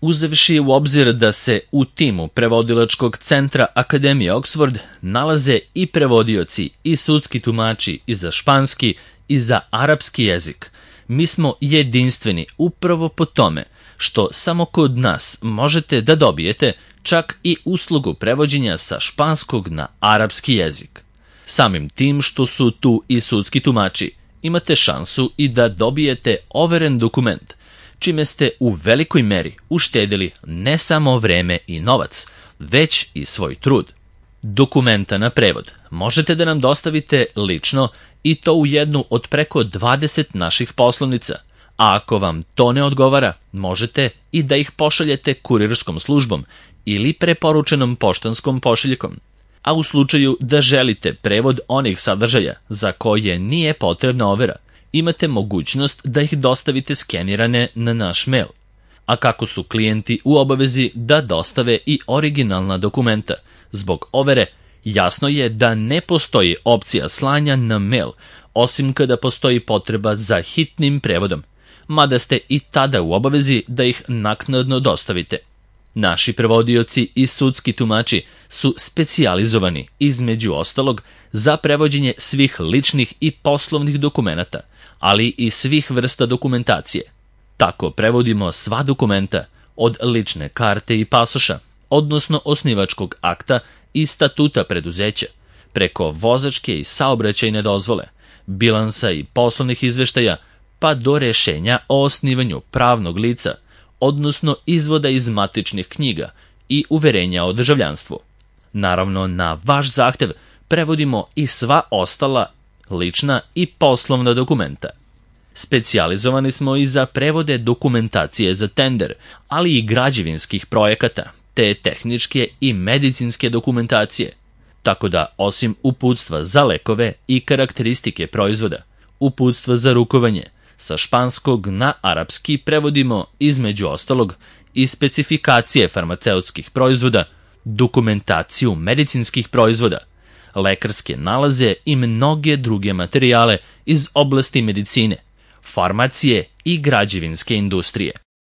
Uzevši u obzir da se u timu prevodilačkog centra Akademije Oxford nalaze i prevodioci i sudski tumači i za španski i za arapski jezik, mi smo jedinstveni upravo po tome što samo kod nas možete da dobijete čak i uslugu prevođenja sa španskog na arapski jezik. Samim tim što su tu i sudski tumači, imate šansu i da dobijete overen dokument, čime ste u velikoj meri uštedili ne samo vreme i novac, već i svoj trud. Dokumenta na prevod možete da nam dostavite lično i to u jednu od preko 20 naših poslovnica, a ako vam to ne odgovara, možete i da ih pošaljete kurirskom službom ili preporučenom poštanskom pošiljkom. A u slučaju da želite prevod onih sadržaja za koje nije potrebna overa, imate mogućnost da ih dostavite skenirane na naš mail. A kako su klijenti u obavezi da dostave i originalna dokumenta zbog overe, jasno je da ne postoji opcija slanja na mail, osim kada postoji potreba za hitnim prevodom, mada ste i tada u obavezi da ih naknadno dostavite. Naši prevodioci i sudski tumači su specijalizovani, između ostalog, za prevođenje svih ličnih i poslovnih dokumenata, ali i svih vrsta dokumentacije. Tako prevodimo sva dokumenta, od lične karte i pasoša, odnosno osnivačkog akta i statuta preduzeća, preko vozačke i saobraćajne dozvole, bilansa i poslovnih izveštaja, pa do rešenja o osnivanju pravnog lica, odnosno izvoda iz matičnih knjiga i uverenja o državljanstvu. Naravno, na vaš zahtev prevodimo i sva ostala lična i poslovna dokumenta. Specijalizovani smo i za prevode dokumentacije za tender, ali i građevinskih projekata, te tehničke i medicinske dokumentacije. Tako da, osim uputstva za lekove i karakteristike proizvoda, uputstva za rukovanje, sa španskog na arapski prevodimo, između ostalog, i specifikacije farmaceutskih proizvoda, dokumentaciju medicinskih proizvoda, lekarske nalaze i mnoge druge materijale iz oblasti medicine, farmacije i građevinske industrije.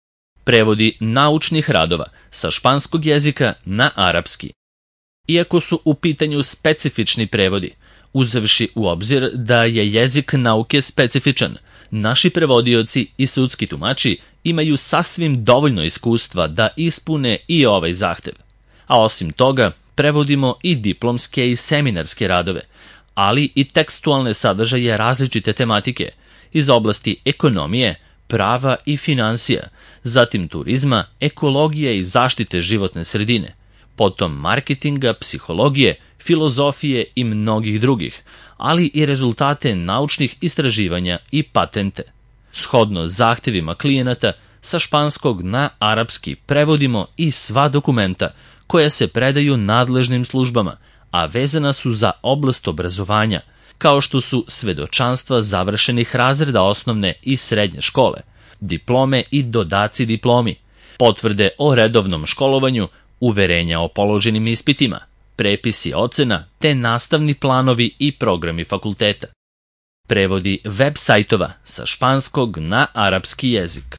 Prevodi naučnih radova sa španskog jezika na arapski. Iako su u pitanju specifični prevodi, uzevši u obzir da je jezik nauke specifičan, naši prevodioci i sudski tumači imaju sasvim dovoljno iskustva da ispune i ovaj zahtev. A osim toga, prevodimo i diplomske i seminarske radove, ali i tekstualne sadržaje različite tematike iz oblasti ekonomije, prava i finansija, zatim turizma, ekologije i zaštite životne sredine, potom marketinga, psihologije, filozofije i mnogih drugih, ali i rezultate naučnih istraživanja i patente. Shodno zahtevima klijenata, sa španskog na arapski prevodimo i sva dokumenta koja se predaju nadležnim službama, a vezana su za oblast obrazovanja, kao što su svedočanstva završenih razreda osnovne i srednje škole, diplome i dodaci diplomi, potvrde o redovnom školovanju, uverenja o položenim ispitima, prepisi ocena te nastavni planovi i programi fakulteta. Prevodi web sajtova sa španskog na arapski jezik.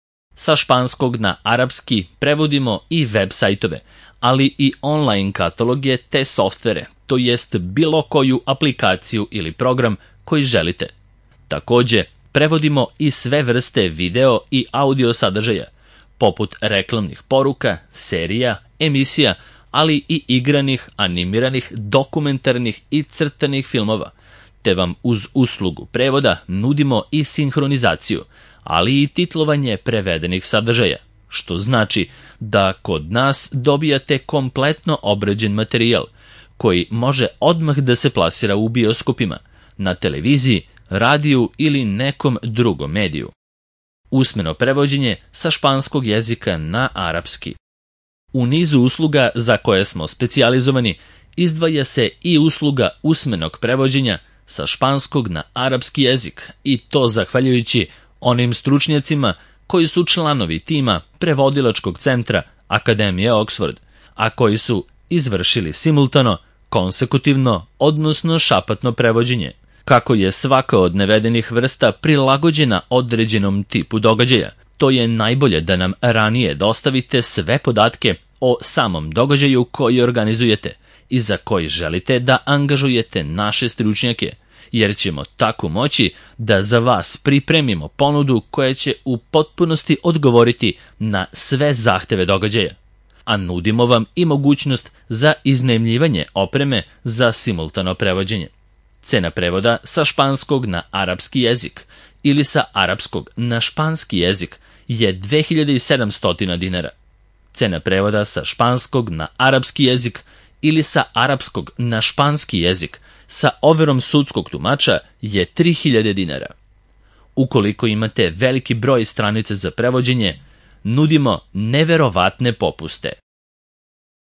Sa španskog na arapski prevodimo i web sajtove, ali i online kataloge te softvere, to jest bilo koju aplikaciju ili program koji želite. Takođe, prevodimo i sve vrste video i audio sadržaja, poput reklamnih poruka, serija, emisija, ali i igranih, animiranih, dokumentarnih i crtanih filmova, te vam uz uslugu prevoda nudimo i sinhronizaciju, ali i titlovanje prevedenih sadržaja, što znači da kod nas dobijate kompletno obrađen materijal, koji može odmah da se plasira u bioskopima, na televiziji, radiju ili nekom drugom mediju. Usmeno prevođenje sa španskog jezika na arapski. U nizu usluga za koje smo specijalizovani izdvaja se i usluga usmenog prevođenja sa španskog na arapski jezik, i to zahvaljujući onim stručnjacima koji su članovi tima prevodilačkog centra Akademije Oxford, a koji su izvršili simultano, konsekutivno, odnosno šapatno prevođenje, kako je svaka od navedenih vrsta prilagođena određenom tipu događaja, to je najbolje da nam ranije dostavite sve podatke o samom događaju koji organizujete i za koji želite da angažujete naše stručnjake, jer ćemo tako moći da za vas pripremimo ponudu koja će u potpunosti odgovoriti na sve zahteve događaja. A nudimo vam i mogućnost za iznajmljivanje opreme za simultano prevođenje. Cena prevoda sa španskog na arapski jezik ili sa arapskog na španski jezik je 2700 dinara. Cena prevoda sa španskog na arapski jezik ili sa arapskog na španski jezik sa overom sudskog tumača je 3000 dinara. Ukoliko imate veliki broj stranica za prevođenje, nudimo neverovatne popuste.